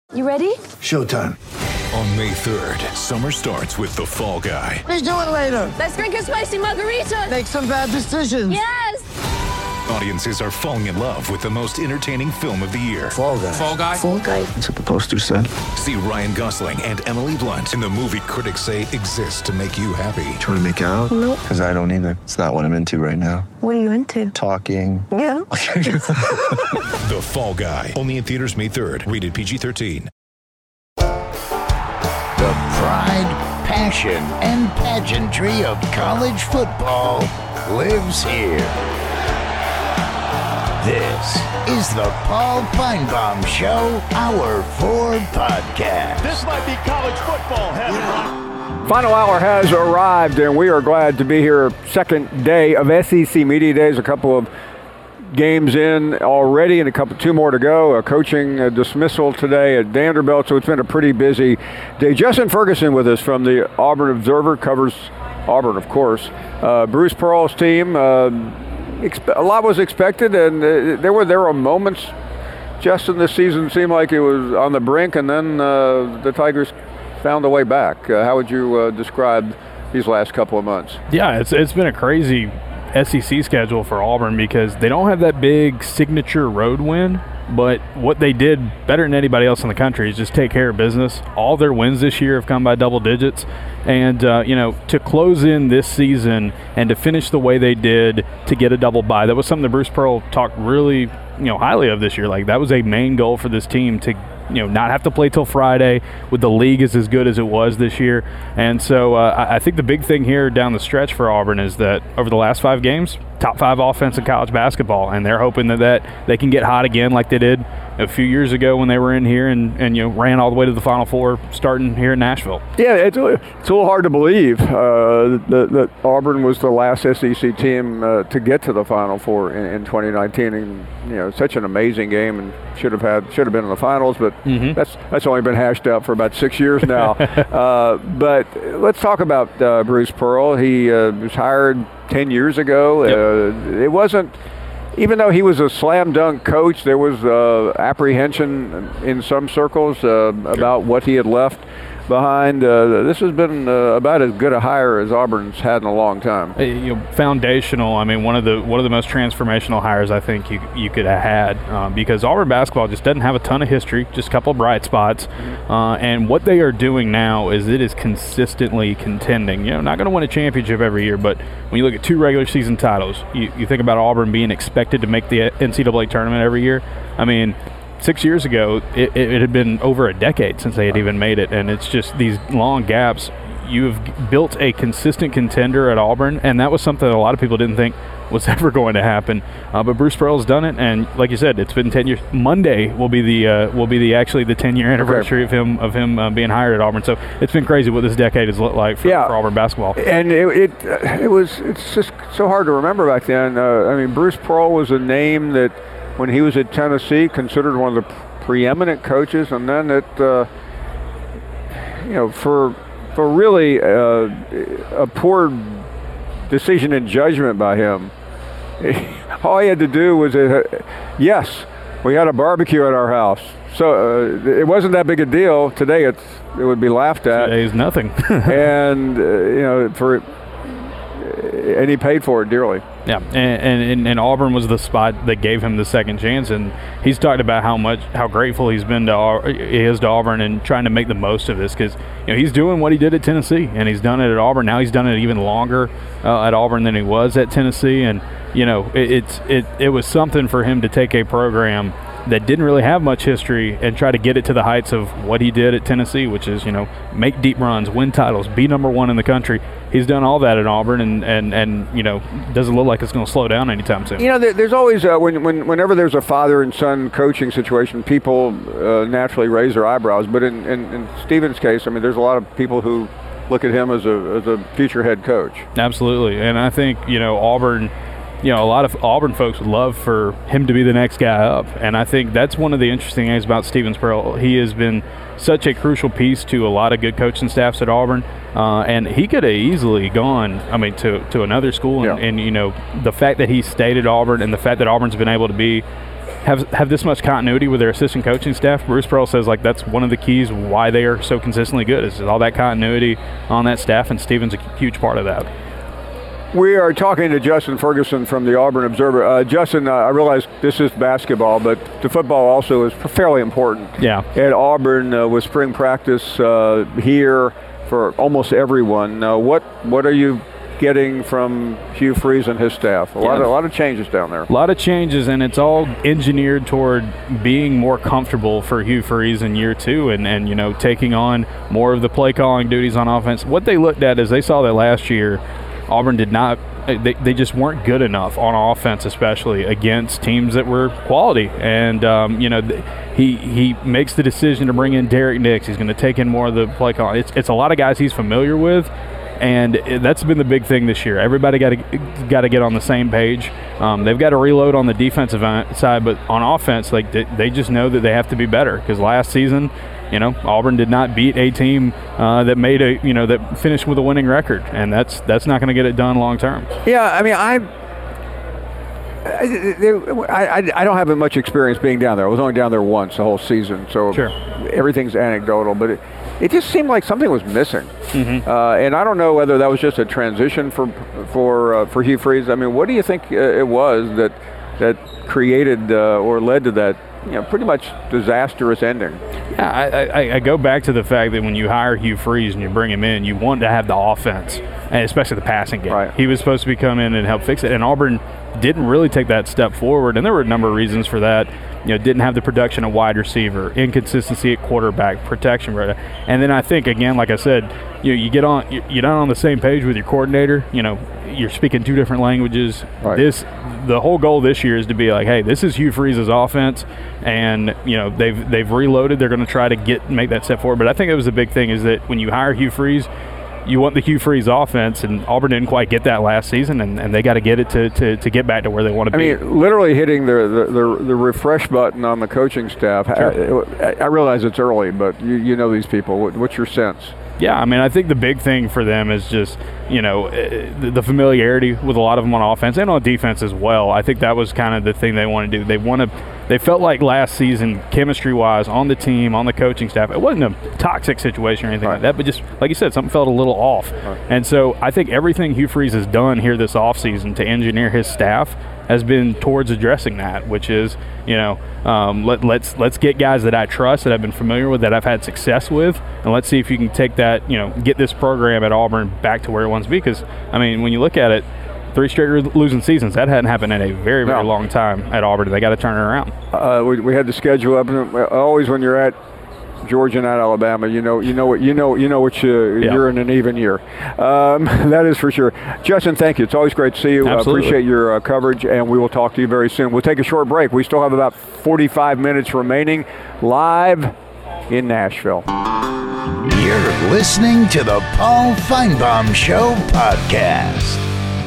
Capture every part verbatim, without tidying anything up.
You ready? Showtime. On May third, summer starts with The Fall Guy. Let's do it later. Let's drink a spicy margarita. Make some bad decisions. Yes! Audiences are falling in love with the most entertaining film of the year. Fall Guy. Fall Guy? Fall guy. That's what the poster said. See Ryan Gosling and Emily Blunt in the movie critics say exists to make you happy. Trying to make it out? Nope. Because I don't either. It's not what I'm into right now. What are you into? Talking. Yeah. The Fall Guy. Only in theaters May third. Rated P G thirteen. The pride, passion, and pageantry of college football lives here. This is the Paul Feinbaum Show, Hour four podcast. This might be college football heaven. Final hour has arrived, and we are glad to be here. Second day of S E C Media Days. A couple of games in already, and a couple, two more to go. A coaching uh, dismissal today at Vanderbilt, so it's been a pretty busy day. Justin Ferguson with us from the Auburn Observer, covers Auburn, of course. Uh, Bruce Pearl's team. Uh, expe- a lot was expected, and uh, there were there were moments. Justin, this season seemed like it was on the brink, and then uh, the Tigers found a way back. Uh, how would you uh, describe these last couple of months? Yeah, it's it's been a crazy S E C schedule for Auburn because they don't have that big signature road win, but what they did better than anybody else in the country is just take care of business. All their wins this year have come by double digits, and uh, you know, to close in this season and to finish the way they did to get a double bye, that was something that Bruce Pearl talked really, you know, highly of this year. Like, that was a main goal for this team, to you know, not have to play till Friday with the league is as good as it was this year. And so uh, I, I think the big thing here down the stretch for Auburn is that over the last five games, top five offense in college basketball, and they're hoping that, that they can get hot again like they did a few years ago when they were in here and, and you know, ran all the way to the Final Four starting here in Nashville. Yeah, it's a, it's a little hard to believe uh, that, that Auburn was the last S E C team uh, to get to the Final Four in, in twenty nineteen, and you know, such an amazing game, and should have had should have been in the finals, but mm-hmm. that's that's only been hashed out for about six years now. uh, but let's talk about uh, Bruce Pearl. He uh, was hired ten years ago. Yep. Uh, it wasn't. Even though he was a slam dunk coach, there was uh, apprehension in some circles uh, about what he had left behind. Uh, this has been uh, about as good a hire as Auburn's had in a long time. Uh, you know, foundational. I mean, one of the one of the most transformational hires I think you you could have had uh, because Auburn basketball just doesn't have a ton of history, just a couple of bright spots. Mm-hmm. Uh, and what they are doing now is it is consistently contending. You know, not going to win a championship every year, but when you look at two regular season titles, you, you think about Auburn being expected to make the N C double A tournament every year. I mean, Six years ago, it, it had been over a decade since they had even made it, and it's just these long gaps. You've built a consistent contender at Auburn, and that was something that a lot of people didn't think was ever going to happen. Uh, but Bruce Pearl's done it, and like you said, it's been ten years. Monday will be the uh, will be the actually the ten-year anniversary okay. of him of him uh, being hired at Auburn. So it's been crazy what this decade has looked like for, yeah. for Auburn basketball. And it it, uh, it was it's just so hard to remember back then. Uh, I mean, Bruce Pearl was a name that when he was at Tennessee considered one of the preeminent coaches, and then it uh, you know for for really uh, a poor decision in judgment by him. All he had to do was, uh, yes, we had a barbecue at our house. So uh, it wasn't that big a deal. Today it's it would be laughed at. Today's nothing. and uh, you know for and he paid for it dearly. Yeah, and, and and Auburn was the spot that gave him the second chance, and he's talked about how much how grateful he's been to he is to Auburn and trying to make the most of this because you know he's doing what he did at Tennessee, and he's done it at Auburn. Now he's done it even longer uh, at Auburn than he was at Tennessee, and you know it, it's it it was something for him to take a program that didn't really have much history and try to get it to the heights of what he did at Tennessee, which is, you know, make deep runs, win titles, be number one in the country. He's done all that at Auburn, and, and, and you know, doesn't look like it's going to slow down anytime soon. You know, there's always, uh, when, when, whenever there's a father and son coaching situation, people uh, naturally raise their eyebrows. But in, in, in Stephen's case, I mean, there's a lot of people who look at him as a, as a future head coach. Absolutely. And I think, you know, Auburn – you know, a lot of Auburn folks would love for him to be the next guy up. And I think that's one of the interesting things about Stephen Pearl. He has been such a crucial piece to a lot of good coaching staffs at Auburn. Uh, and he could have easily gone, I mean, to, to another school. And, yeah. and, you know, the fact that he stayed at Auburn and the fact that Auburn's been able to be have have this much continuity with their assistant coaching staff. Bruce Pearl says like that's one of the keys why they are so consistently good is all that continuity on that staff, and Steven's a huge part of that. We are talking to Justin Ferguson from the Auburn Observer. Uh, Justin, uh, I realize this is basketball, but the football also is fairly important. Yeah. At Auburn uh, with spring practice uh, here for almost everyone. Uh, what what are you getting from Hugh Freeze and his staff? A yeah. lot, of, a lot of changes down there. A lot of changes, and it's all engineered toward being more comfortable for Hugh Freeze in year two, and, and you know taking on more of the play calling duties on offense. What they looked at is they saw that last year Auburn did not, they, they just weren't good enough on offense, especially against teams that were quality. And, um, you know, th- he he makes the decision to bring in Derek Nix. He's going to take in more of the play call. It's, it's a lot of guys he's familiar with, and that's been the big thing this year. Everybody got to got to get on the same page. Um, they've got to reload on the defensive side, but on offense, like they, they just know that they have to be better because last season, you know, Auburn did not beat a team uh, that made a, you know, that finished with a winning record, and that's that's not going to get it done long term. Yeah, I mean, I, I, I don't have much experience being down there. I was only down there once the whole season, so sure. everything's anecdotal. But it, it just seemed like something was missing, mm-hmm. uh, and I don't know whether that was just a transition for for uh, for Hugh Freeze. I mean, what do you think uh, it was that that created uh, or led to that? You know, pretty much disastrous ending. Yeah, I, I, I go back to the fact that when you hire Hugh Freeze and you bring him in, you want to have the offense, and especially the passing game. Right. He was supposed to be come in and help fix it, and Auburn didn't really take that step forward, and there were a number of reasons for that. You know, didn't have the production of wide receiver, inconsistency at quarterback, protection, and then I think again, like I said, you know, you get on, you're not on the same page with your coordinator. You know, you're speaking two different languages. Right. This, the whole goal this year is to be like, hey, this is Hugh Freeze's offense, and you know they've they've reloaded. They're going to try to get make that step forward. But I think it was a big thing is that when you hire Hugh Freeze, you want the Hugh Freeze offense, and Auburn didn't quite get that last season, and, and they got to get it to, to, to get back to where they want to I be. I mean, literally hitting the, the, the, the refresh button on the coaching staff. Sure. I, I realize it's early, but you, you know these people. What, what's your sense? Yeah, I mean, I think the big thing for them is just, you know, the, the familiarity with a lot of them on offense and on defense as well. I think that was kind of the thing they want to do. They want to, they felt like last season, chemistry-wise, on the team, on the coaching staff, it wasn't a toxic situation or anything right. like that, but just, like you said, something felt a little off. Right. And so I think everything Hugh Freeze has done here this offseason to engineer his staff has been towards addressing that, which is, you know, um, let, let's let's get guys that I trust, that I've been familiar with, that I've had success with, and let's see if you can take that, you know, get this program at Auburn back to where it wants to be. Because, I mean, when you look at it, three straight losing seasons, that hadn't happened in a very, very no. long time at Auburn. They got to turn it around. Uh, we, we had the schedule up, and always when you're at Georgia and at Alabama, you know, you know what, you know, you know what you, yeah. you're in an even year. Um, that is for sure. Justin, thank you. It's always great to see you. I uh, appreciate your uh, coverage, and we will talk to you very soon. We'll take a short break. We still have about forty-five minutes remaining live in Nashville. You're listening to the Paul Feinbaum Show podcast.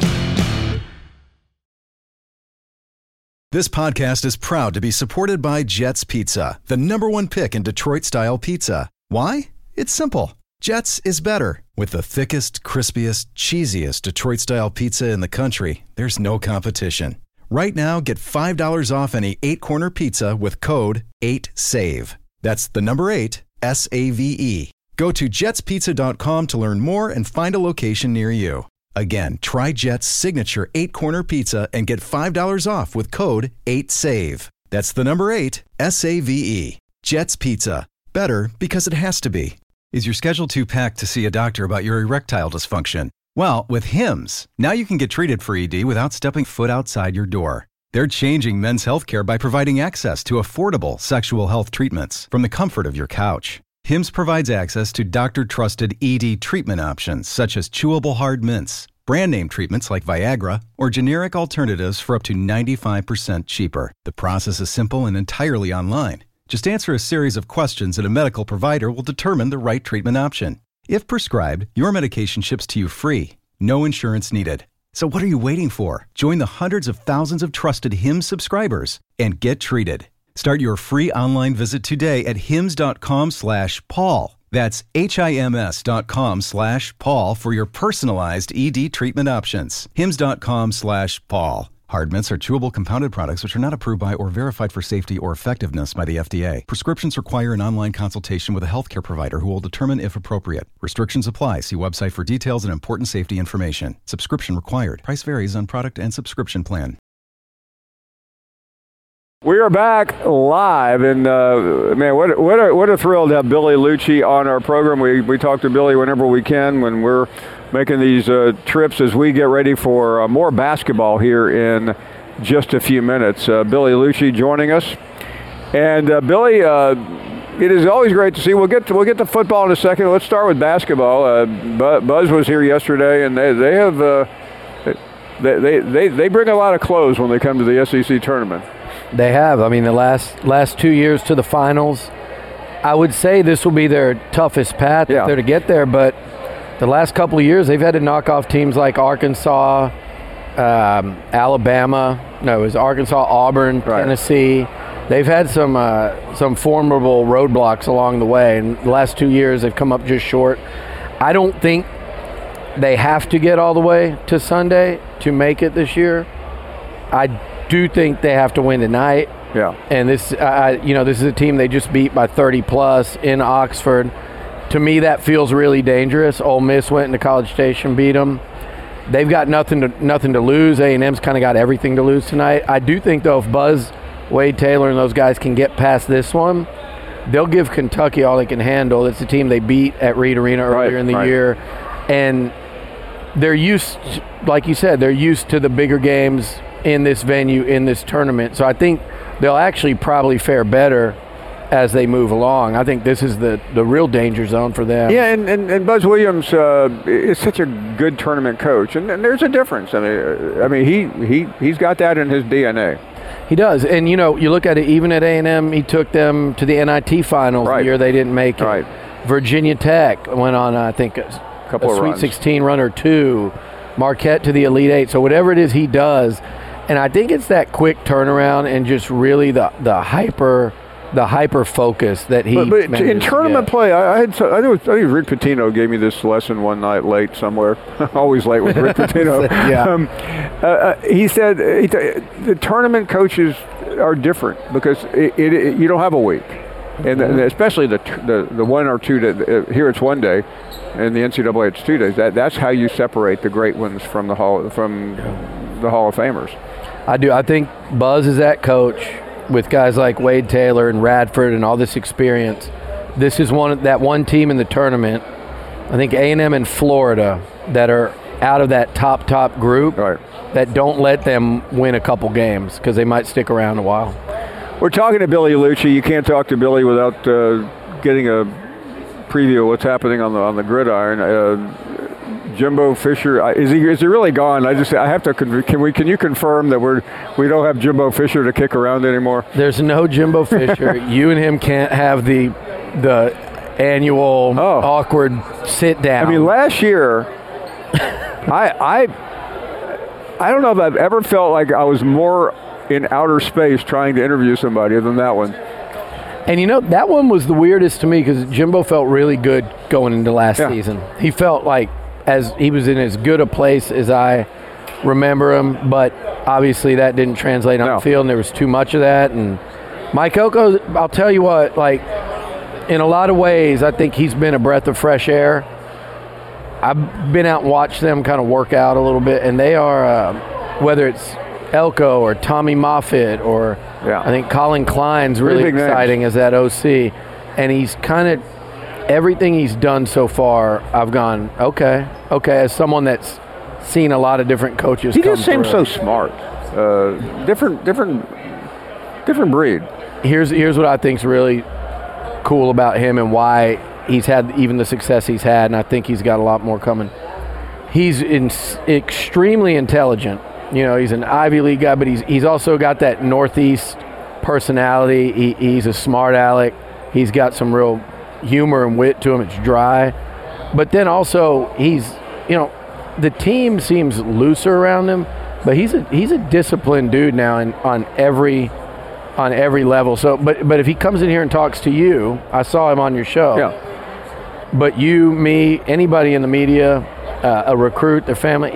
This podcast is proud to be supported by Jets Pizza, the number one pick in Detroit-style pizza. Why? It's simple. Jets is better. With the thickest, crispiest, cheesiest Detroit-style pizza in the country, there's no competition. Right now, get five dollars off any eight-corner pizza with code eight save. That's the number eight, S A V E. Go to jets pizza dot com to learn more and find a location near you. Again, try Jet's signature eight-corner pizza and get five dollars off with code eight save. That's the number eight, S A V E. Jet's Pizza. Better because it has to be. Is your schedule too packed to see a doctor about your erectile dysfunction? Well, with Hims, now you can get treated for E D without stepping foot outside your door. They're changing men's healthcare by providing access to affordable sexual health treatments from the comfort of your couch. Hims provides access to doctor-trusted E D treatment options such as chewable hard mints, brand name treatments like Viagra, or generic alternatives for up to ninety-five percent cheaper. The process is simple and entirely online. Just answer a series of questions and a medical provider will determine the right treatment option. If prescribed, your medication ships to you free. No insurance needed. So what are you waiting for? Join the hundreds of thousands of trusted Hims subscribers and get treated. Start your free online visit today at hims.com slash Paul. That's H-I-M-S dot com slash Paul for your personalized E D treatment options. Hims.com slash Paul. Hard Mints are chewable compounded products which are not approved by or verified for safety or effectiveness by the F D A. Prescriptions require an online consultation with a healthcare provider who will determine if appropriate. Restrictions apply. See website for details and important safety information. Subscription required. Price varies on product and subscription plan. We are back live, and uh, man, what what a, what a thrill to have Billy Liucci on our program. We we talk to Billy whenever we can when we're making these uh, trips as we get ready for uh, more basketball here in just a few minutes. Uh, Billy Liucci joining us, and uh, Billy, uh, it is always great to see. We'll get to, we'll get to football in a second. Let's start with basketball. Uh, Buzz was here yesterday, and they they have uh, they, they they they bring a lot of clothes when they come to the S E C tournament. They have. I mean, the last last two years to the finals, I would say this will be their toughest path yeah. if they're to get there, but the last couple of years, they've had to knock off teams like Arkansas, um, Alabama. No, it was Arkansas, Auburn, right. Tennessee. They've had some uh, some formidable roadblocks along the way, and the last two years they've come up just short. I don't think they have to get all the way to Sunday to make it this year. I do think they have to win tonight. Yeah. And this, uh, you know, this is a team they just beat by thirty plus in Oxford. To me, that feels really dangerous. Ole Miss went into College Station, beat them. They've got nothing to nothing to lose. A and M's kind of got everything to lose tonight. I do think, though, if Buzz, Wade Taylor, and those guys can get past this one, they'll give Kentucky all they can handle. It's a team they beat at Reed Arena earlier right, in the right. year. And they're used, like you said, they're used to the bigger games in this venue, in this tournament. So I think they'll actually probably fare better as they move along. I think this is the, the real danger zone for them. Yeah, and, and, and Buzz Williams uh, is such a good tournament coach, and, and there's a difference. I mean, I mean he, he, he's got that in his D N A. He does. And, you know, you look at it, even at A and M, he took them to the N I T finals right. the year they didn't make it. Right. Virginia Tech went on, I think, a, Couple a of Sweet runs. sixteen run or two. Marquette to the Elite Eight. So whatever it is he does, and I think it's that quick turnaround and just really the, the hyper – the hyper focus that he. But, but in tournament to play, I, I had. So, I, think I think Rick Pitino gave me this lesson one night late somewhere. Always late with Rick Pitino. yeah. Um, uh, uh, he said he th- the tournament coaches are different because it, it, it, you don't have a week, and, mm-hmm. the, especially the, the the one or two that uh, here it's one day, and the N C double A it's two days. That that's how you separate the great ones from the hall from the Hall of Famers. I do. I think Buzz is that coach. With guys like Wade Taylor and Radford and all this experience, this is one that one team in the tournament. I think A and M and Florida that are out of that top top group right. that don't let them win a couple games because they might stick around a while. We're talking to Billy Liucci. You can't talk to Billy without uh, getting a preview of what's happening on the on the gridiron. Uh, Jimbo Fisher, is he is he really gone? I just I have to can we can you confirm that we're we don't have Jimbo Fisher to kick around anymore? There's no Jimbo Fisher. You and him can't have the the annual oh. awkward sit down. I mean, last year, I I I don't know if I've ever felt like I was more in outer space trying to interview somebody than that one. And you know, that one was the weirdest to me because Jimbo felt really good going into last yeah. season. He felt like as he was in as good a place as I remember him, but obviously that didn't translate on no. the field, and there was too much of that. And Mike Elko, I'll tell you what, like, in a lot of ways, I think he's been a breath of fresh air. I've been out and watched them kind of work out a little bit, and they are, uh, whether it's Elko or Tommy Moffitt or yeah. I think Colin Klein's really exciting names. as that O C, and he's kind of everything he's done so far, I've gone, okay, okay, as someone that's seen a lot of different coaches He come just seems through. so smart. Uh, different, different, different breed. Here's here's what I think's really cool about him and why he's had even the success he's had, and I think he's got a lot more coming. He's in, extremely intelligent. You know, he's an Ivy League guy, but he's he's also got that Northeast personality. He, he's a smart aleck. He's got some real humor and wit to him. It's dry. But then also he's, you know, the team seems looser around him, but he's a he's a disciplined dude now in, on every on every level. So but but if he comes in here and talks to you, I saw him on your show. Yeah. But you, me, anybody in the media, uh, a recruit, their family, he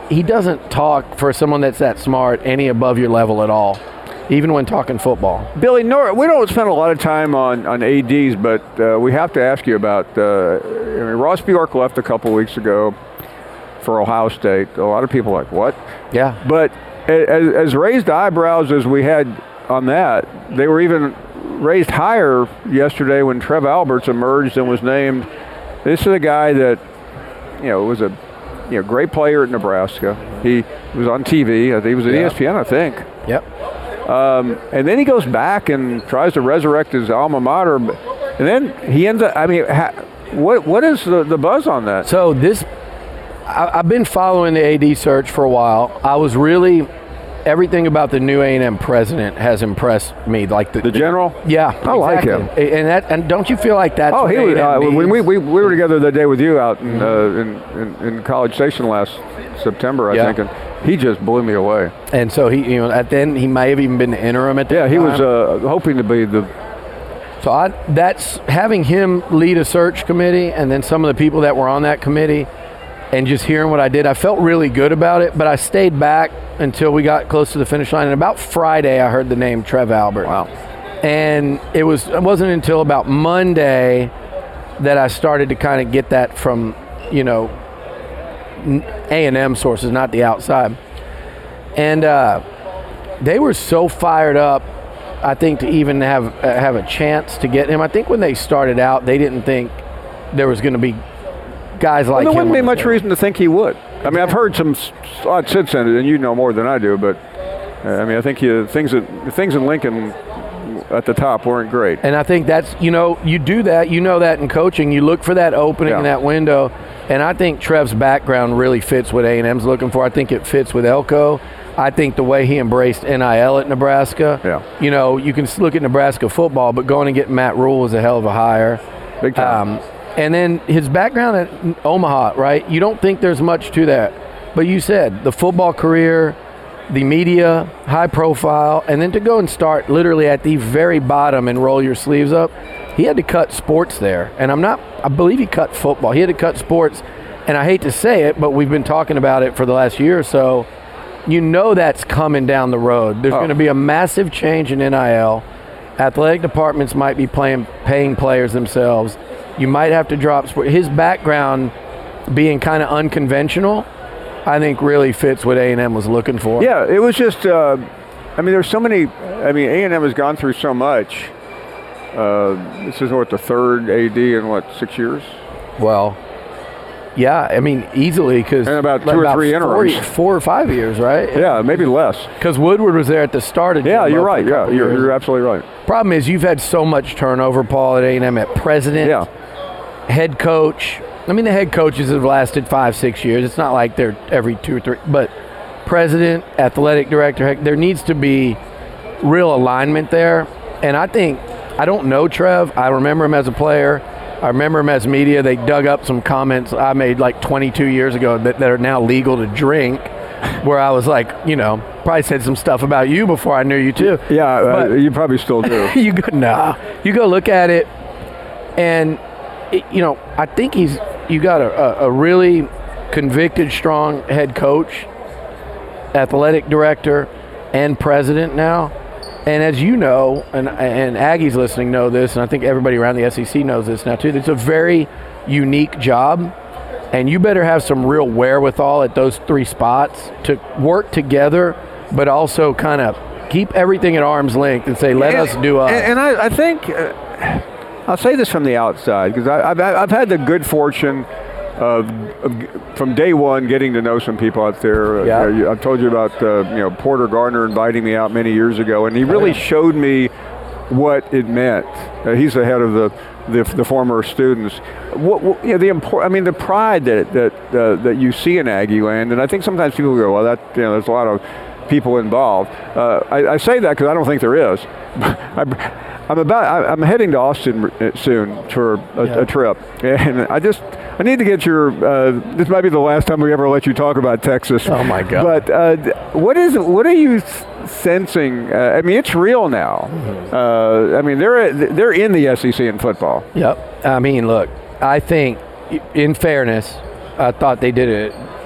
he doesn't talk, for someone that's that smart, any above your level at all, even when talking football. Billy, Nor- we don't spend a lot of time on, on A Ds, but uh, we have to ask you about, uh, I mean, Ross Bjork left a couple weeks ago for Ohio State. A lot of people are like, what? Yeah. But as, as raised eyebrows as we had on that, they were even raised higher yesterday when Trev Alberts emerged and was named. This is a guy that, you know, was a you know great player at Nebraska. He was on T V. I think he was at yeah. E S P N, I think. Yep. Um, and then he goes back and tries to resurrect his alma mater. And then he ends up, I mean, ha, what what is the, the buzz on that? So this, I, I've been following the A D search for a while. I was really, everything about the new A and M president has impressed me. Like the, the general? Yeah. I like him. And that, and don't you feel like that's Oh, what he A was, and M uh, when needs? we, we, we were together the day with you out in, uh, in, in, in College Station last September, I Yeah. think, and he just blew me away. And so he, you know, at then he may have even been the interim at that Yeah, he time. was uh, hoping to be the. So I, that's having him lead a search committee, and then some of the people that were on that committee, and just hearing what I did, I felt really good about it. But I stayed back until we got close to the finish line. And about Friday, I heard the name Trev Albert. Wow. And it was it wasn't until about Monday that I started to kind of get that from, you know, A and M sources, not the outside. And uh, they were so fired up, I think, to even have uh, have a chance to get him. I think when they started out, they didn't think there was going to be guys like Well, there him. wouldn't be on the much team. reason to think he would. I mean, I've heard some odd since then, and you know more than I do, but uh, I mean, I think you, things that things in Lincoln at the top weren't great. And I think that's, you know, you do that, you know that in coaching. You look for that opening Yeah. in that window. And I think Trev's background really fits what A and M's looking for. I think it fits with Elko. I think the way he embraced N I L at Nebraska. Yeah. You know, you can look at Nebraska football, but going and getting Matt Rule was a hell of a hire. Big time. Um, and then his background at Omaha, right? You don't think there's much to that. But you said the football career, the media, high profile, and then to go and start literally at the very bottom and roll your sleeves up. He had to cut sports there. And I'm not, I believe he cut football. He had to cut sports. And I hate to say it, but we've been talking about it for the last year or so. You know that's coming down the road. There's Oh. going to be a massive change in N I L. Athletic departments might be playing, paying players themselves. You might have to drop sport. His background being kind of unconventional, I think really fits what A and M was looking for. Yeah, it was just, uh, I mean, there's so many, I mean, A and M has gone through so much. Uh, this is what, the third A D in what, six years? Well, yeah, I mean, easily because And about two or three four, interims. four or five years, right? Yeah, maybe less. Because Woodward was there at the start of Yeah, Jimbo you're for a right. Yeah, couple you're, years. you're absolutely right. Problem is you've had so much turnover, Paul, at A and M, at president, Yeah. head coach. I mean, the head coaches have lasted five, six years. It's not like they're every two or three. But president, athletic director, heck, there needs to be real alignment there. And I think, I don't know Trev. I remember him as a player. I remember him as media. They dug up some comments I made like twenty-two years ago that, that are now legal to drink, where I was like, you know, probably said some stuff about you before I knew you too. Yeah, uh, But- you probably still do. you go, nah. You go look at it, and it, you know, I think he's. You got a, a, a really convicted, strong head coach, athletic director, and president now. And as you know, and and Aggies listening know this, and I think everybody around the S E C knows this now too. It's a very unique job, and you better have some real wherewithal at those three spots to work together, but also kind of keep everything at arm's length and say, let And- us do us. And, and I, I think, uh, I'll say this from the outside, because I've, I've had the good fortune of, of, from day one, getting to know some people out there. Yeah. Uh, you- I've told you about, uh, you know, Porter Gardner inviting me out many years ago, and he really showed me what it meant. Uh, he's the head of the, the, the former students. What, what, you know, the import, I mean, the pride that that uh, that you see in Aggie land, and I think sometimes people go, well, that, you know, there's a lot of people involved. Uh, I, I say that because I don't think there is. I'm, I'm about. I, I'm heading to Austin soon for a, Yeah. a trip, and I just I need to get your. Uh, this might be the last time we ever let you talk about Texas. Oh my God! But uh, what is what are you sensing? Uh, I mean, it's real now. Mm-hmm. Uh, I mean, they're they're in the S E C in football. Yep. I mean, look, I think, in fairness, I thought they did a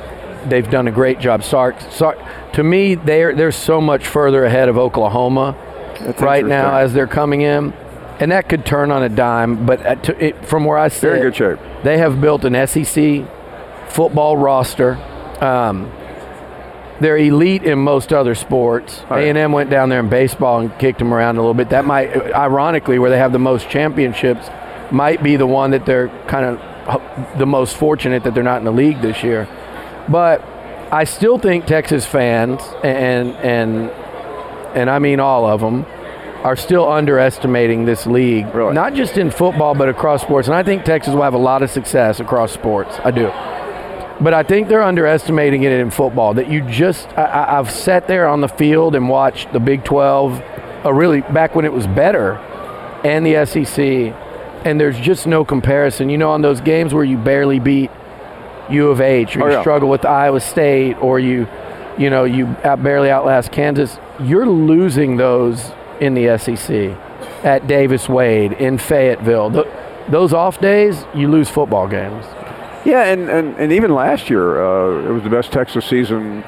they've done a great job. Sark, Sark to me, they're they're so much further ahead of Oklahoma That's right now as they're coming in, and that could turn on a dime. But at, to, it, from where I sit, they're in good shape. They have built an S E C football roster. Um, they're elite in most other sports. Oh, yeah. A and M went down there in baseball and kicked them around a little bit. That might, ironically, where they have the most championships, might be the one that they're kind of the most fortunate that they're not in the league this year. But I still think Texas fans, and and and I mean all of them, are still underestimating this league, really? Not just in football but across sports. And I think Texas will have a lot of success across sports. I do. But I think they're underestimating it in football, that you just I, I've sat there on the field and watched the Big twelve, uh, really back when it was better, and the S E C, and there's just no comparison. You know, on those games where you barely beat U of H, or oh, you yeah. struggle with Iowa State, or you, you know, you barely outlast Kansas, you're losing those in the S E C, at Davis Wade, in Fayetteville. The, those off days, you lose football games. Yeah, and, and, and even last year, uh, it was the best Texas season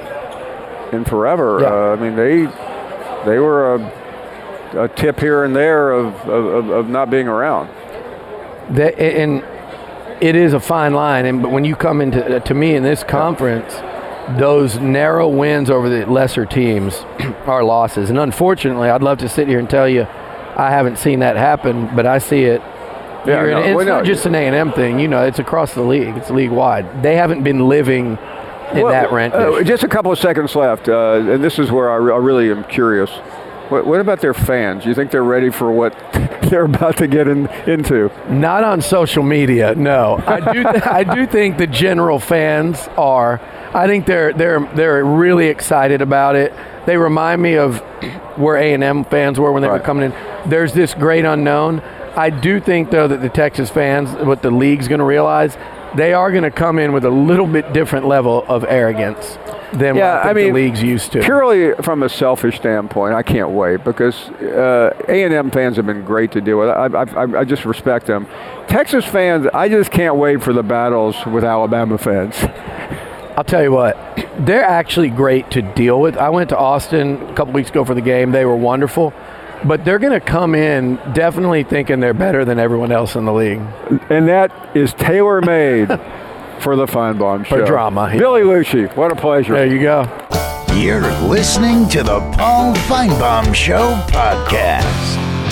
in forever. Yeah. Uh, I mean, they they were a, a tip here and there of, of, of not being around. That, and it is a fine line. And but when you come into to me in this conference, those narrow wins over the lesser teams are losses. And unfortunately, I'd love to sit here and tell you I haven't seen that happen, but I see it. Yeah, no, it's well, not no. just an A and M thing. You know, it's across the league. It's league-wide. They haven't been living in well, that rent. Uh, just a couple of seconds left, uh, and this is where I, re- I really am curious. What, what about their fans? Do you think they're ready for what they're about to get in, into? Not on social media, no. I do. Th- I do think the general fans are. I think they're they're they're really excited about it. They remind me of where A and M fans were when they right. were coming in. There's this great unknown. I do think, though, that the Texas fans, what the league's going to realize, they are going to come in with a little bit different level of arrogance than yeah, what I, I mean, the league's used to. Purely from a selfish standpoint, I can't wait because uh, A and M fans have been great to deal with. I, I, I just respect them. Texas fans, I just can't wait for the battles with Alabama fans. I'll tell you what, they're actually great to deal with. I went to Austin a couple weeks ago for the game. They were wonderful. But they're going to come in definitely thinking they're better than everyone else in the league. And that is tailor-made for the Feinbaum Show. For drama. Yeah. Billy Lucci, what a pleasure. There you go. You're listening to the Paul Feinbaum Show podcast.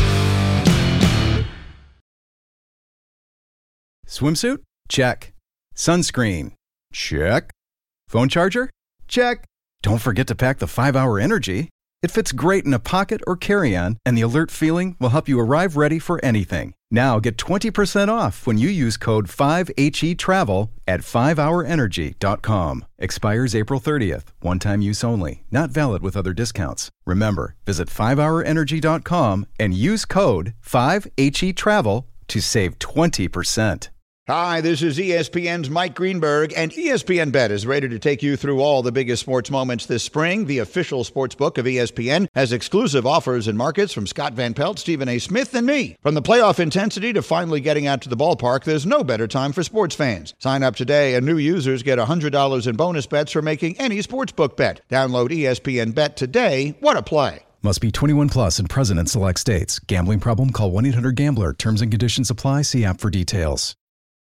Swimsuit? Check. Sunscreen? Check. Phone charger? Check. Don't forget to pack the five hour Energy. It fits great in a pocket or carry-on, and the alert feeling will help you arrive ready for anything. Now get twenty percent off when you use code five H E travel at five hour energy dot com. Expires April thirtieth. One-time use only. Not valid with other discounts. Remember, visit five hour energy dot com and use code five H E travel to save twenty percent. Hi, this is E S P N's Mike Greenberg, and E S P N Bet is ready to take you through all the biggest sports moments this spring. The official sports book of E S P N has exclusive offers and markets from Scott Van Pelt, Stephen A. Smith, and me. From the playoff intensity to finally getting out to the ballpark, there's no better time for sports fans. Sign up today, and new users get one hundred dollars in bonus bets for making any sportsbook bet. Download E S P N Bet today. What a play. Must be twenty-one plus and present in select states. Gambling problem? Call one eight hundred gambler. Terms and conditions apply. See app for details.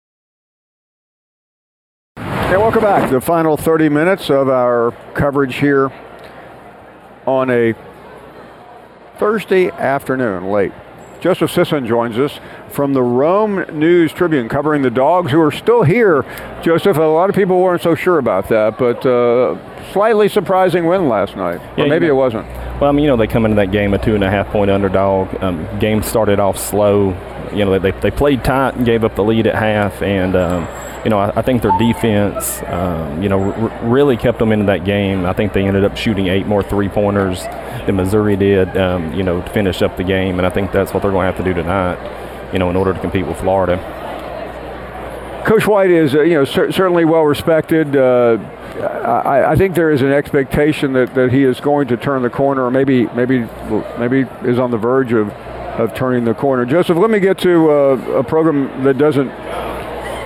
Hey, welcome back to the final thirty minutes of our coverage here on a Thursday afternoon, late. Joseph Sisson joins us from the Rome News Tribune, covering the Dogs, who are still here. Joseph, a lot of people weren't so sure about that, but uh, slightly surprising win last night. Yeah, or maybe you know, it wasn't. Well, I mean, you know, they come into that game a two and a half point underdog. Um, game started off slow. You know, they they played tight and gave up the lead at half, and um, you know, I, I think their defense, um, you know, r- really kept them into that game. I think they ended up shooting eight more three-pointers than Missouri did, um, you know, to finish up the game. And I think that's what they're going to have to do tonight, you know, in order to compete with Florida. Coach White is, uh, you know, cer- certainly well respected. Uh, I, I think there is an expectation that, that he is going to turn the corner, or maybe, maybe, maybe is on the verge of, of turning the corner. Joseph, let me get to uh, a program that doesn't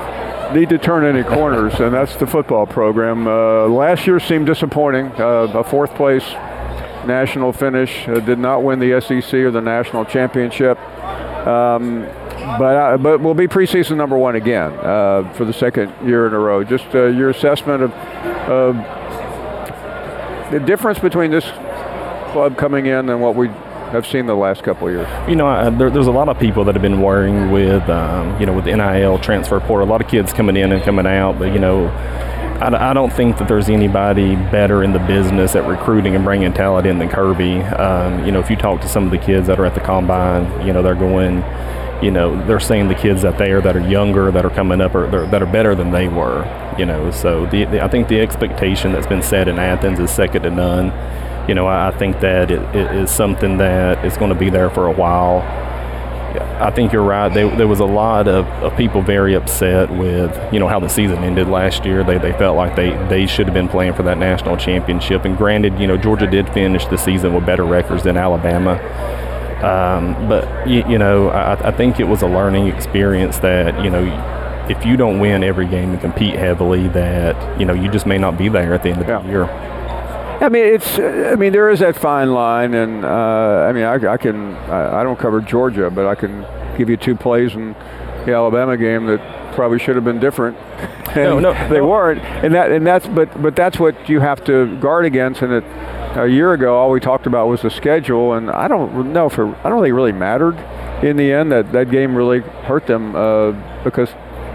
need to turn any corners, and that's the football program. Uh, last year seemed disappointing. Uh, a fourth place national finish. Uh, did not win the S E C or the national championship. Um, but uh, but we'll be preseason number one again uh, for the second year in a row. Just uh, your assessment of uh, the difference between this club coming in and what we have seen the last couple of years. You know, I, there, there's a lot of people that have been worrying with, um, you know, with the N I L transfer portal. A lot of kids coming in and coming out, but, you know, I, I don't think that there's anybody better in the business at recruiting and bringing talent in than Kirby. Um, you know, if you talk to some of the kids that are at the combine, you know, they're going, you know, they're saying the kids out there that are younger, that are coming up, are that are better than they were, you know. So the, the, I think the expectation that's been set in Athens is second to none. You know, I think that it, it is something that is going to be there for a while. I think you're right. They, there was a lot of, of people very upset with, you know, how the season ended last year. They they felt like they, they should have been playing for that national championship. And granted, you know, Georgia did finish the season with better records than Alabama. Um, but, you, you know, I, I think it was a learning experience that, you know, if you don't win every game and compete heavily, that, you know, you just may not be there at the end of yeah. the year. I mean, it's. I mean, there is that fine line, and uh, I mean, I, I can. I, I don't cover Georgia, but I can give you two plays in the Alabama game that probably should have been different. No, no, they no. weren't, and that, and that's. But, but that's what you have to guard against. And it, a year ago, all we talked about was the schedule, and I don't know if it, I don't think it really mattered in the end. That that game really hurt them uh, because.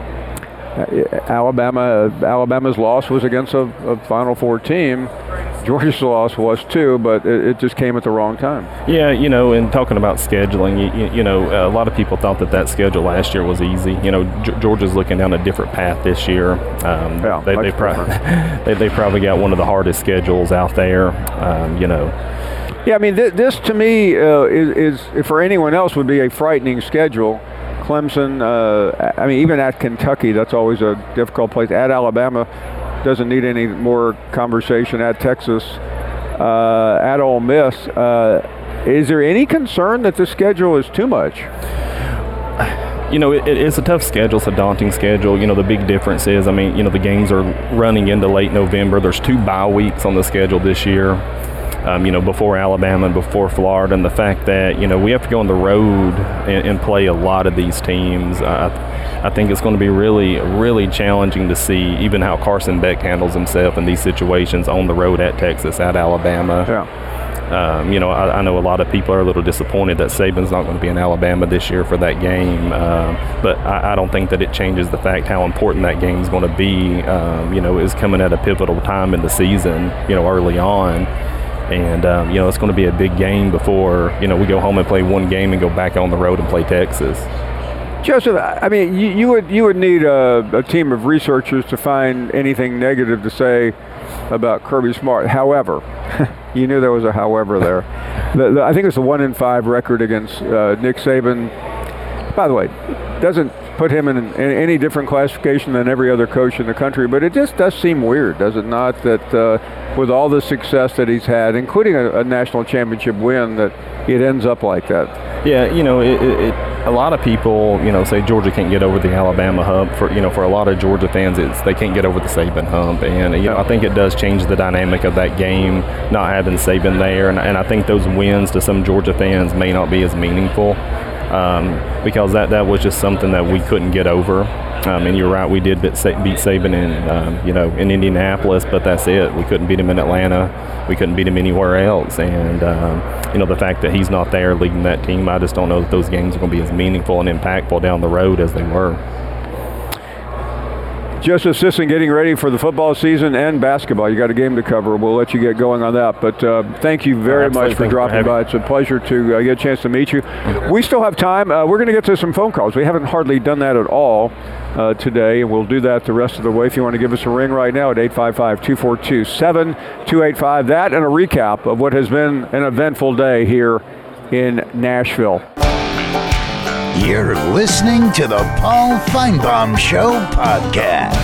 Alabama, Alabama's loss was against a, a Final Four team. Georgia's loss was too, but it, it just came at the wrong time. Yeah, you know, and talking about scheduling, you, you know, a lot of people thought that that schedule last year was easy. You know, G- Georgia's looking down a different path this year. Um, yeah, they, they, pro- they, they probably got one of the hardest schedules out there, um, you know. Yeah, I mean, th- this to me uh, is, is, for anyone else, would be a frightening schedule. Clemson, uh, I mean, even at Kentucky, that's always a difficult place. At Alabama, doesn't need any more conversation. At Texas, uh, at Ole Miss. Uh, is there any concern that the schedule is too much? You know, it, it's a tough schedule. It's a daunting schedule. You know, the big difference is, I mean, you know, the games are running into late November. There's two bye weeks on the schedule this year. Um, you know, before Alabama and before Florida, and the fact that, you know, we have to go on the road and, and play a lot of these teams. Uh, I think it's going to be really, really challenging to see even how Carson Beck handles himself in these situations on the road at Texas, at Alabama. Yeah. Um, you know, I, I know a lot of people are a little disappointed that Saban's not going to be in Alabama this year for that game, um, but I, I don't think that it changes the fact how important that game is going to be. Um, you know, is coming at a pivotal time in the season, you know, early on. And, um, you know, it's going to be a big game before, you know, we go home and play one game and go back on the road and play Texas. Joseph, I mean, you, you would you would need a, a team of researchers to find anything negative to say about Kirby Smart. However, you knew there was a however there. the, the, I think it's a one in five record against uh, Nick Saban. By the way, doesn't put him in, in any different classification than every other coach in the country, but it just does seem weird, does it not, that uh, with all the success that he's had, including a, a national championship win, that it ends up like that. Yeah, you know, it, it, it, a lot of people, you know, say Georgia can't get over the Alabama hump. For, you know, for a lot of Georgia fans, it's they can't get over the Saban hump, and you know, I think it does change the dynamic of that game, not having Saban there, and, and I think those wins to some Georgia fans may not be as meaningful. Um, because that, that was just something that we couldn't get over. Um, and you're right, we did beat, beat Saban in, um, you know, in Indianapolis, but that's it. We couldn't beat him in Atlanta. We couldn't beat him anywhere else. And, um, you know, the fact that he's not there leading that team, I just don't know that those games are going to be as meaningful and impactful down the road as they were. Joseph Sisson getting ready for the football season and basketball. You got a game to cover. We'll let you get going on that. But uh, thank you very Absolutely. much for dropping by. It's a pleasure to uh, get a chance to meet you. We still have time. Uh, we're going to get to some phone calls. We haven't hardly done that at all uh, today, and we'll do that the rest of the way. If you want to give us a ring right now at eight five five, two four two, seven two eight five. That and a recap of what has been an eventful day here in Nashville. You're listening to the Paul Feinbaum Show podcast.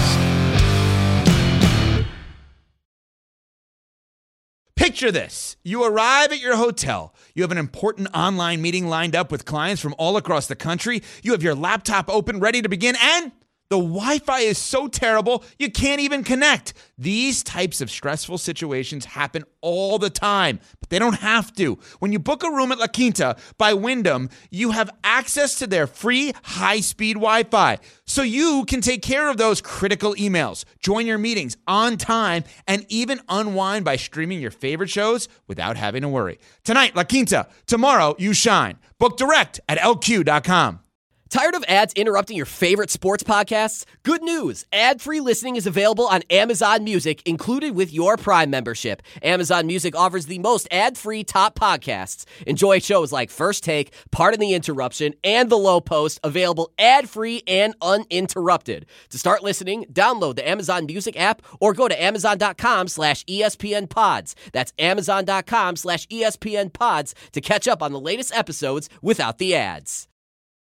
Picture this. You arrive at your hotel. You have an important online meeting lined up with clients from all across the country. You have your laptop open, ready to begin, and The Wi-Fi is so terrible, you can't even connect. These types of stressful situations happen all the time, but they don't have to. When you book a room at La Quinta by Wyndham, you have access to their free high-speed Wi-Fi, so you can take care of those critical emails, join your meetings on time, and even unwind by streaming your favorite shows without having to worry. Tonight, La Quinta. Tomorrow, you shine. Book direct at L Q dot com. Tired of ads interrupting your favorite sports podcasts? Good news! Ad-free listening is available on Amazon Music, included with your Prime membership. Amazon Music offers the most ad-free top podcasts. Enjoy shows like First Take, Pardon the Interruption, and The Low Post, available ad-free and uninterrupted. To start listening, download the Amazon Music app or go to amazon.com slash ESPN pods. That's amazon.com slash ESPN pods to catch up on the latest episodes without the ads.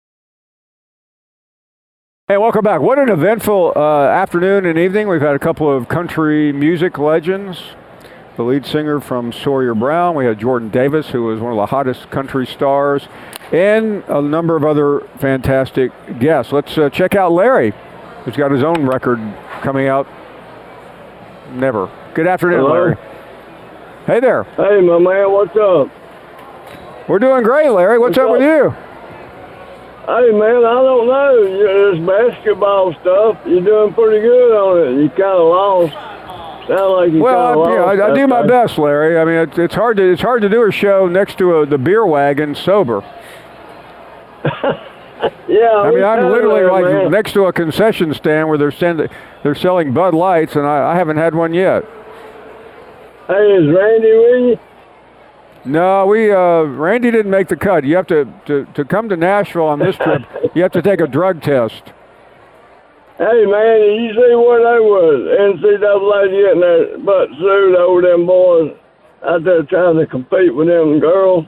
Hey, welcome back. What an eventful uh, afternoon and evening. We've had a couple of country music legends. The lead singer from Sawyer Brown. We had Jordan Davis, who was one of the hottest country stars, and a number of other fantastic guests. Let's uh, check out Larry, who's got his own record coming out. Never. Good afternoon, Hello. Larry. Hey there. Hey, my man, what's up? We're doing great, Larry. What's, what's up, up with you? Hey, man, I don't know. This basketball stuff, you're doing pretty good on it. You kind of lost. Sound like you well, kind of lost. Yeah, I, I do my best, Larry. I mean, it's, it's hard to it's hard to do a show next to a, the beer wagon sober. Yeah, I mean, I'm literally there, like man. next to a concession stand where they're send, they're selling Bud Lights, and I, I haven't had one yet. Hey, is Randy with you? No, we uh, Randy didn't make the cut. You have to, to, to come to Nashville on this trip. You have to take a drug test. Hey, man, you see where they was? N C double A getting their butt sued over them boys out there trying to compete with them girls.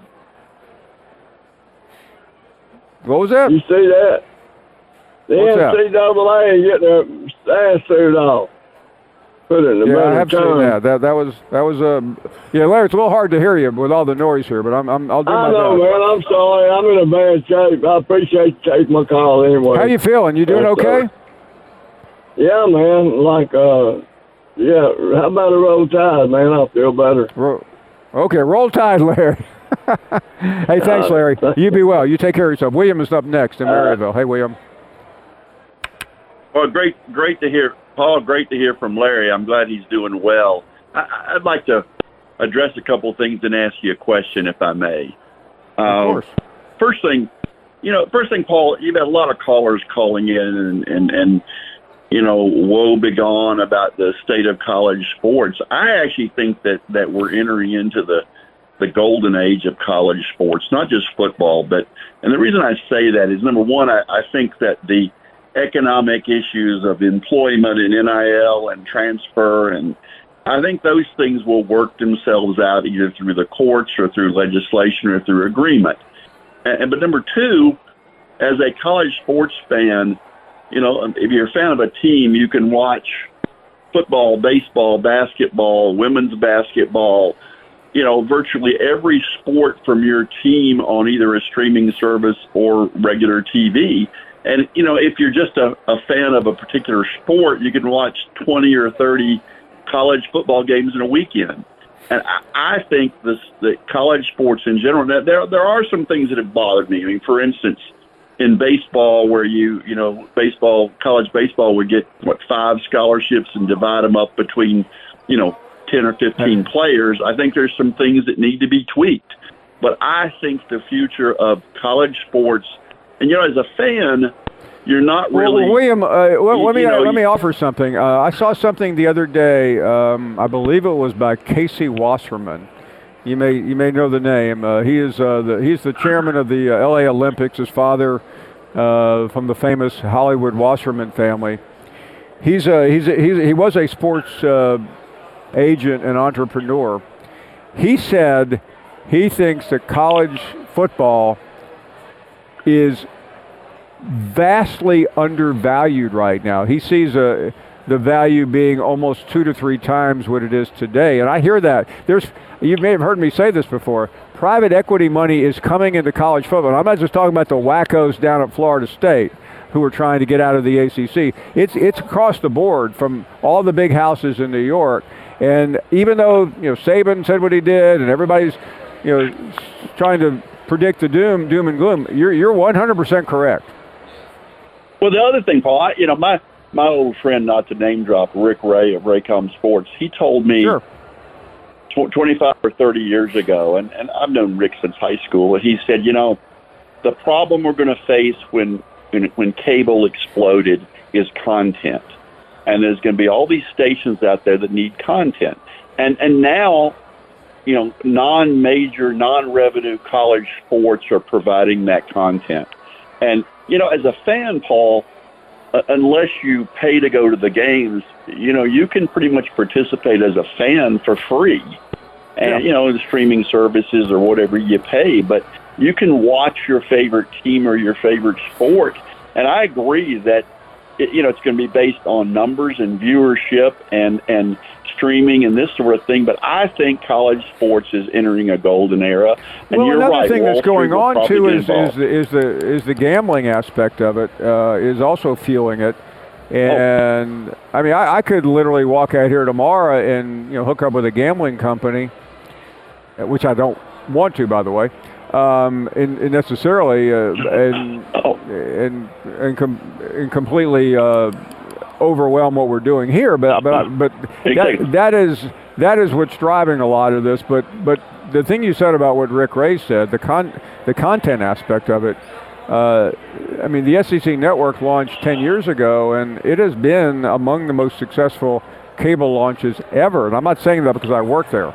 What was that? You see that? The What's N C double A getting their ass sued off. Put it in the yeah, better I have time. seen that. That that was that was um yeah, Larry. It's a little hard to hear you with all the noise here, but I'm, I'm I'll do I my know, best. man. I'm sorry. I'm in a bad shape. I appreciate you taking my call anyway. How you feeling? You doing That's, okay? Uh, yeah, man. Like, uh, yeah. How about a roll tide, man? I feel better. Ro- okay, roll tide, Larry. Hey, thanks, Uh, Larry. You be well. You take care of yourself. William is up next in Uh, Maryville. Hey, William. Well, great, great to hear, Paul. Great to hear from Larry. I'm glad he's doing well. I, I'd like to address a couple of things and ask you a question, if I may. Of Uh, course. First thing, you know, first thing, Paul, you've had a lot of callers calling in and, and, and you know, woe begone about the state of college sports. I actually think that, that we're entering into the, the golden age of college sports, not just football, but, and the reason I say that is, number one, I, I think that the economic issues of employment and N I L and transfer, and I think those things will work themselves out either through the courts or through legislation or through agreement. And, but number two, as a college sports fan, you know, if you're a fan of a team, you can watch football, baseball, basketball, women's basketball, you know, virtually every sport from your team on either a streaming service or regular T V. And, you know, if you're just a, a fan of a particular sport, you can watch twenty or thirty college football games in a weekend. And I, I think this, that college sports in general, now, there there are some things that have bothered me. I mean, for instance, in baseball, where you, you know, baseball, college baseball would get, what, five scholarships and divide them up between, you know, ten or fifteen players. I think there's some things that need to be tweaked. But I think the future of college sports, and, you know, as a fan, you're not really. Well, William, uh, let, you, let me you know, let me you, offer something. Uh, I saw something the other day. Um, I believe it was by Casey Wasserman. You may you may know the name. Uh, he is uh, the he's the chairman of the uh, L A Olympics. His father, uh, from the famous Hollywood Wasserman family. He's a, he's a, he's a, he was a sports uh, agent and entrepreneur. He said he thinks that college football is vastly undervalued right now. He sees a, the value being almost two to three times what it is today. And I hear that. There's, you may have heard me say this before, private equity money is coming into college football. And I'm not just talking about the wackos down at Florida State. who are trying to get out of the A C C. It's it's across the board from all the big houses in New York. And even though, you know, Saban said what he did, and everybody's, you know, trying to predict the doom, doom and gloom, you're you're one hundred percent correct. Well, the other thing, Paul, I, you know, my my old friend, not to name drop, Rick Ray of Raycom Sports, he told me sure. tw- twenty-five or thirty years ago, and, and I've known Rick since high school, and he said, you know, the problem we're going to face when, when when cable exploded is content. And there's going to be all these stations out there that need content. And and now, you know, non-major, non-revenue college sports are providing that content. And, you know, as a fan, Paul, uh, unless you pay to go to the games, you know, you can pretty much participate as a fan for free. And, yeah. you know, the streaming services or whatever you pay. But you can watch your favorite team or your favorite sport. And I agree that, it, you know, it's going to be based on numbers and viewership and, and streaming and this sort of thing. But I think college sports is entering a golden era. And well, you're another right, thing Wall that's going Street will on too probably is, get is the is the is the gambling aspect of it uh, is also fueling it. And oh. I mean, I, I could literally walk out here tomorrow and, you know, hook up with a gambling company, which I don't want to, by the way. Um, and, and necessarily, uh, and, and and com- and completely uh, overwhelm what we're doing here. But but but that, that is that is what's driving a lot of this. But but the thing you said about what Rick Ray said, the con the content aspect of it. Uh, I mean, the S E C Network launched ten years ago, and it has been among the most successful cable launches ever. And I'm not saying that because I work there.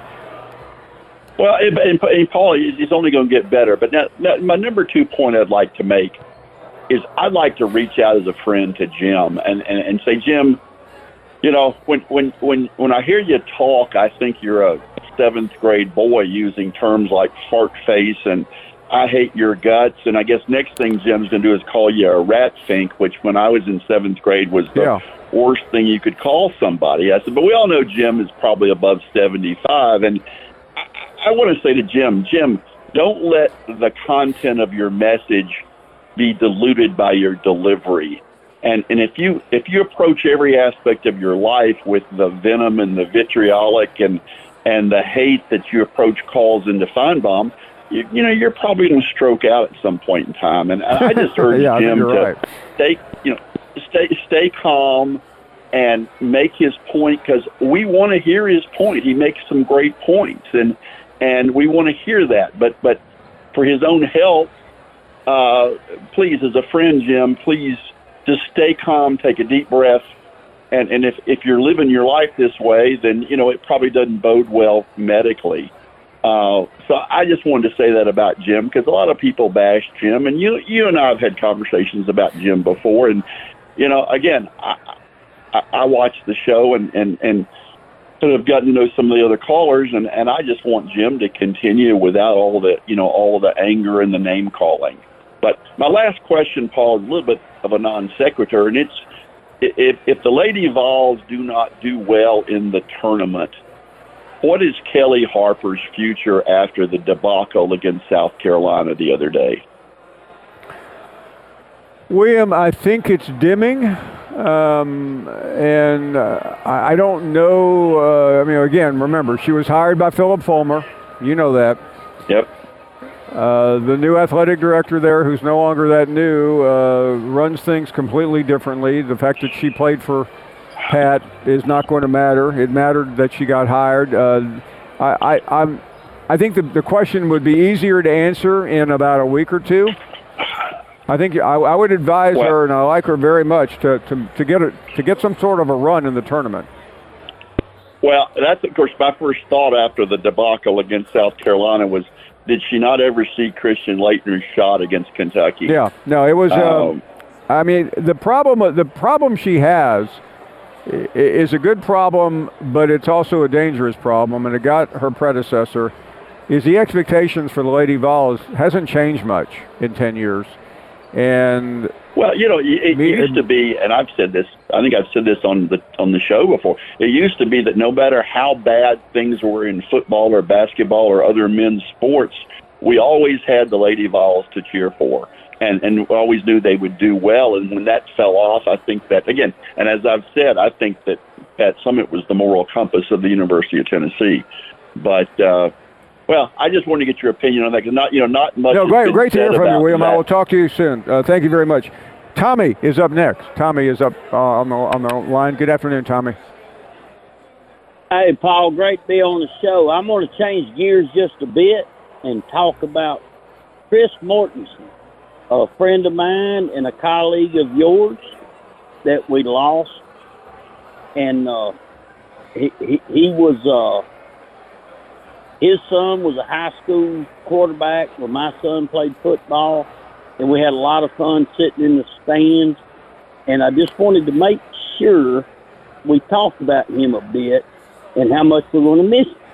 Well, and, and, and Paul, it's only going to get better. But now, now, my number two point I'd like to make is I'd like to reach out as a friend to Jim and, and, and say, Jim, you know, when, when, when, when I hear you talk, I think you're a seventh grade boy using terms like fart face and I hate your guts. And I guess next thing Jim's going to do is call you a rat fink, which when I was in seventh grade was the yeah. worst thing you could call somebody. I said, but we all know Jim is probably above seventy-five. And I want to say to Jim, Jim, don't let the content of your message be diluted by your delivery. And and if you if you approach every aspect of your life with the venom and the vitriolic and and the hate that you approach calls into Feinbaum, you, you know, you're probably going to stroke out at some point in time. And I just urge yeah, Jim to right. stay, you know, stay stay calm and make his point, because we want to hear his point. He makes some great points, and and we want to hear that. But but for his own health, uh, please, as a friend, Jim, please just stay calm, take a deep breath. And, and if, if you're living your life this way, then, you know, it probably doesn't bode well medically. Uh, so I just wanted to say that about Jim, because a lot of people bash Jim. And you you and I have had conversations about Jim before. And, you know, again, I, I, I watched the show and, and, and sort of gotten to know some of the other callers. And, and I just want Jim to continue without all the, you know, all of the anger and the name calling. But my last question, Paul, is a little bit of a non sequitur, and it's, If, if the Lady Vols do not do well in the tournament, what is Kellie Harper's future after the debacle against South Carolina the other day? William, I think it's dimming, um, and uh, I, I don't know. Uh, I mean, again, remember, she was hired by Philip Fulmer. You know that. Yep. Uh, the new athletic director there, who's no longer that new, uh, runs things completely differently. The fact that she played for Pat is not going to matter. It mattered that she got hired. Uh, I, I, I'm, I think the, the question would be easier to answer in about a week or two. I think I, I would advise well, her, and I like her very much, to, to, to get a, to get some sort of a run in the tournament. Well, that's, of course, my first thought after the debacle against South Carolina was, did she not ever see Christian Laettner's shot against Kentucky? Yeah, no, it was. Um, um, I mean, the problem the problem she has is a good problem, but it's also a dangerous problem, and it got her predecessor. Is the expectations for the Lady Vols hasn't changed much in ten years, and well, you know, it me, used to be, and I've said this. I think I've said this on the on the show before. It used to be that no matter how bad things were in football or basketball or other men's sports, we always had the Lady Vols to cheer for. and, and always knew they would do well. And when that fell off, I think that, again, and as I've said, I think that Pat Summitt was the moral compass of the University of Tennessee. But, uh, well, I just wanted to get your opinion on that, because not, you know, not much. No, great, great to hear from you, William. That. I will talk to you soon. Uh, thank you very much. Tommy is up next. Tommy is up uh, on the on the line. Good afternoon, Tommy. Hey, Paul, great to be on the show. I'm going to change gears just a bit and talk about Chris Mortensen, a friend of mine and a colleague of yours that we lost. And uh, he, he, he was, uh, his son was a high school quarterback where my son played football, and we had a lot of fun sitting in the stands. And I just wanted to make sure we talked about him a bit and how much we're going to miss him.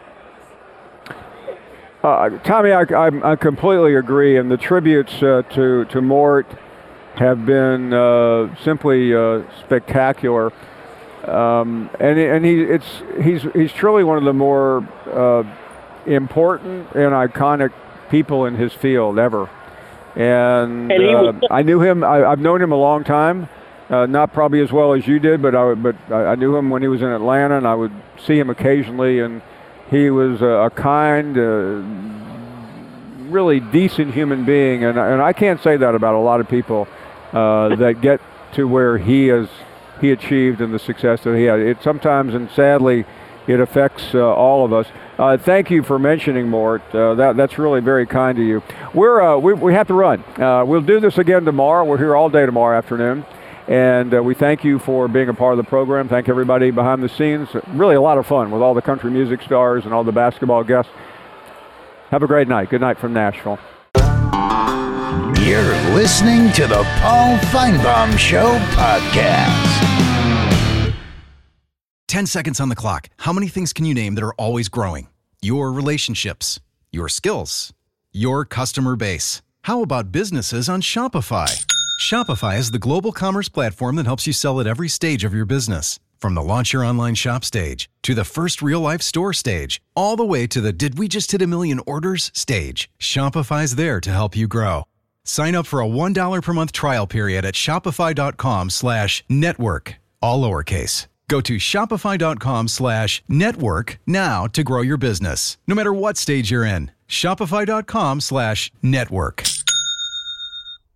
Uh, Tommy, I, I, I completely agree, and the tributes uh, to to Mort have been uh, simply uh, spectacular. Um, and and he it's he's he's truly one of the more uh, important and iconic people in his field ever. And, and uh, I knew him. I, I've known him a long time. Uh, not probably as well as you did, but I but I knew him when he was in Atlanta, and I would see him occasionally. And he was a, a kind, uh, really decent human being, and and I can't say that about a lot of people uh, that get to where he has he achieved and the success that he had. It sometimes, and sadly, it affects uh, all of us. Uh, thank you for mentioning Mort. Uh, that that's really very kind of you. We're uh, we we have to run. Uh, we'll do this again tomorrow. We're here all day tomorrow afternoon. And uh, we thank you for being a part of the program. Thank everybody behind the scenes. Really a lot of fun with all the country music stars and all the basketball guests. Have a great night. Good night from Nashville. You're listening to the Paul Feinbaum Show podcast. Ten seconds on the clock. How many things can you name that are always growing? Your relationships, your skills, your customer base. How about businesses on Shopify? Shopify is the global commerce platform that helps you sell at every stage of your business. From the launch your online shop stage, to the first real-life store stage, all the way to the did we just hit a million orders stage. Shopify's there to help you grow. Sign up for a one dollar per month trial period at shopify.com slash network, all lowercase. Go to shopify.com slash network now to grow your business, no matter what stage you're in. Shopify.com slash network.